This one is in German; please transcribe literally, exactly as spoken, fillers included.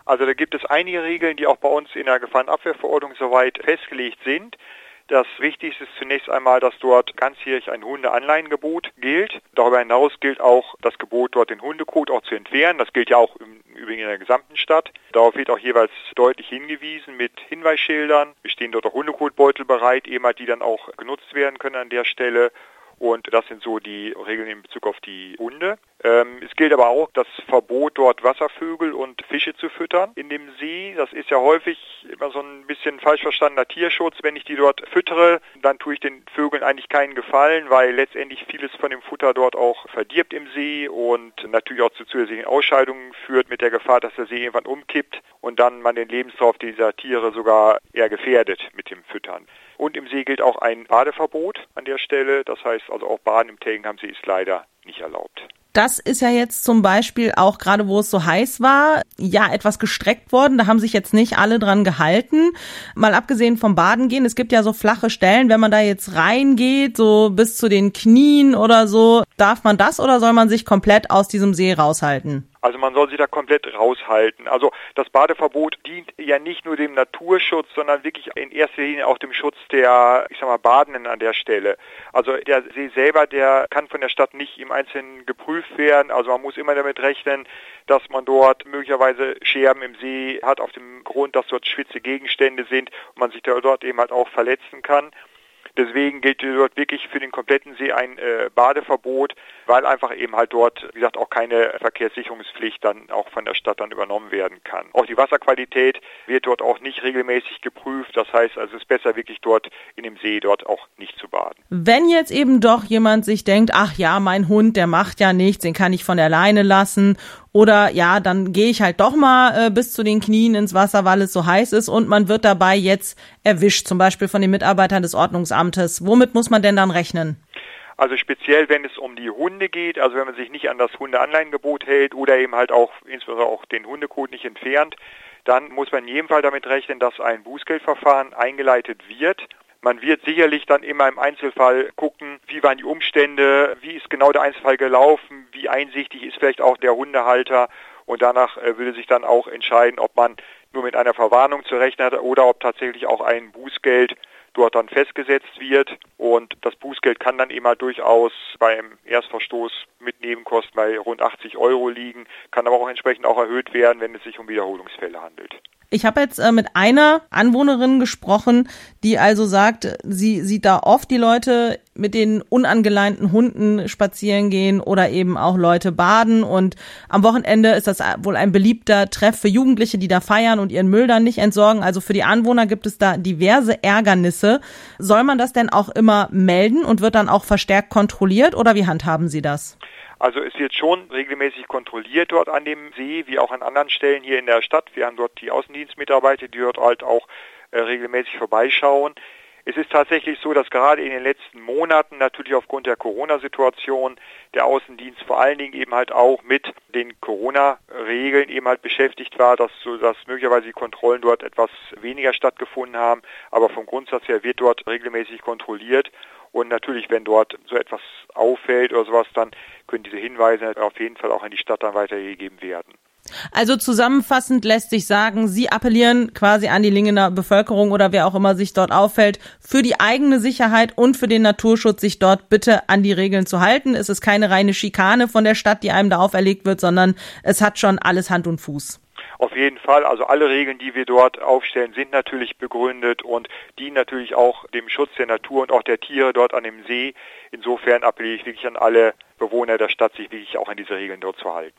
Also da gibt es einige Regeln, die auch bei uns in der Gefahrenabwehrverordnung soweit festgelegt sind. Das Wichtigste ist zunächst einmal, dass dort ganzjährig ein Hundeanleihengebot gilt. Darüber hinaus gilt auch das Gebot, dort den Hundekot auch zu entfernen. Das gilt ja auch im Übrigen in der gesamten Stadt. Darauf wird auch jeweils deutlich hingewiesen mit Hinweisschildern. Es stehen dort auch Hundekotbeutel bereit, eben halt, die dann auch genutzt werden können an der Stelle. Und das sind so die Regeln in Bezug auf die Hunde. Ähm, es gilt aber auch das Verbot, dort Wasservögel und Fische zu füttern in dem See. Das ist ja häufig immer so ein bisschen falsch verstandener Tierschutz. Wenn ich die dort füttere, dann tue ich den Vögeln eigentlich keinen Gefallen, weil letztendlich vieles von dem Futter dort auch verdirbt im See und natürlich auch zu zusätzlichen Ausscheidungen führt, mit der Gefahr, dass der See irgendwann umkippt und dann man den Lebenslauf dieser Tiere sogar eher gefährdet mit dem Füttern. Und im See gilt auch ein Badeverbot an der Stelle. Das heißt also auch Baden im Telgenham-See ist leider nicht erlaubt. Das ist ja jetzt zum Beispiel auch gerade, wo es so heiß war, ja etwas gestreckt worden. Da haben sich jetzt nicht alle dran gehalten. Mal abgesehen vom Baden gehen, es gibt ja so flache Stellen. Wenn man da jetzt reingeht, so bis zu den Knien oder so, darf man das oder soll man sich komplett aus diesem See raushalten? Also man soll sich da komplett raushalten. Also das Badeverbot dient ja nicht nur dem Naturschutz, sondern wirklich in erster Linie auch dem Schutz der, ich sag mal, Badenden an der Stelle. Also der See selber, der kann von der Stadt nicht im Einzelnen geprüft werden. Also man muss immer damit rechnen, dass man dort möglicherweise Scherben im See hat auf dem Grund, dass dort schwitzige Gegenstände sind und man sich da dort eben halt auch verletzen kann. Deswegen gilt dort wirklich für den kompletten See ein äh, Badeverbot, weil einfach eben halt dort, wie gesagt, auch keine Verkehrssicherungspflicht dann auch von der Stadt dann übernommen werden kann. Auch die Wasserqualität wird dort auch nicht regelmäßig geprüft. Das heißt, also es ist besser wirklich dort in dem See dort auch nicht zu baden. Wenn jetzt eben doch jemand sich denkt, ach ja, mein Hund, der macht ja nichts, den kann ich von der Leine lassen. Oder ja, dann gehe ich halt doch mal äh, bis zu den Knien ins Wasser, weil es so heiß ist und man wird dabei jetzt erwischt, zum Beispiel von den Mitarbeitern des Ordnungsamtes. Womit muss man denn dann rechnen? Also speziell, wenn es um die Hunde geht, also wenn man sich nicht an das Hundeanleihengebot hält oder eben halt auch insbesondere auch den Hundekot nicht entfernt, dann muss man in jedem Fall damit rechnen, dass ein Bußgeldverfahren eingeleitet wird. Man wird sicherlich dann immer im Einzelfall gucken, wie waren die Umstände, wie ist genau der Einzelfall gelaufen, wie einsichtig ist vielleicht auch der Hundehalter und danach äh, würde sich dann auch entscheiden, ob man nur mit einer Verwarnung zu rechnen hat oder ob tatsächlich auch ein Bußgeld dort dann festgesetzt wird und das Bußgeld kann dann immer durchaus beim Erstverstoß mit Nebenkosten bei rund achtzig Euro liegen, kann aber auch entsprechend auch erhöht werden, wenn es sich um Wiederholungsfälle handelt. Ich habe jetzt äh, mit einer Anwohnerin gesprochen, die also sagt, sie sieht da oft die Leute mit den unangeleinten Hunden spazieren gehen oder eben auch Leute baden und am Wochenende ist das wohl ein beliebter Treff für Jugendliche, die da feiern und ihren Müll dann nicht entsorgen. Also für die Anwohner gibt es da diverse Ärgernisse. Soll man das denn auch immer melden und wird dann auch verstärkt kontrolliert oder wie handhaben Sie das? Also es wird schon regelmäßig kontrolliert dort an dem See, wie auch an anderen Stellen hier in der Stadt. Wir haben dort die Außendienstmitarbeiter, die dort halt auch äh, regelmäßig vorbeischauen. Es ist tatsächlich so, dass gerade in den letzten Monaten natürlich aufgrund der Corona-Situation der Außendienst vor allen Dingen eben halt auch mit den Corona-Regeln eben halt beschäftigt war, dass so, dass möglicherweise die Kontrollen dort etwas weniger stattgefunden haben. Aber vom Grundsatz her wird dort regelmäßig kontrolliert. Und natürlich, wenn dort so etwas auffällt oder sowas, dann können diese Hinweise auf jeden Fall auch an die Stadt dann weitergegeben werden. Also zusammenfassend lässt sich sagen, Sie appellieren quasi an die Lingener Bevölkerung oder wer auch immer sich dort auffällt, für die eigene Sicherheit und für den Naturschutz sich dort bitte an die Regeln zu halten. Es ist keine reine Schikane von der Stadt, die einem da auferlegt wird, sondern es hat schon alles Hand und Fuß. Auf jeden Fall, also alle Regeln, die wir dort aufstellen, sind natürlich begründet und dienen natürlich auch dem Schutz der Natur und auch der Tiere dort an dem See. Insofern appelliere ich wirklich an alle Bewohner der Stadt, sich wirklich auch an diese Regeln dort zu halten.